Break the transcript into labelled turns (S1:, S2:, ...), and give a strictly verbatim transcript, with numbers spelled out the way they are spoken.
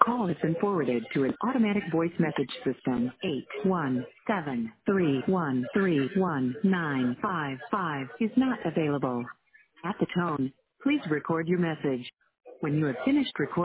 S1: call has been forwarded to an automatic voice message system. eight one seven three one three one nine five five is not available. At the tone, please record your message. When you have finished recording,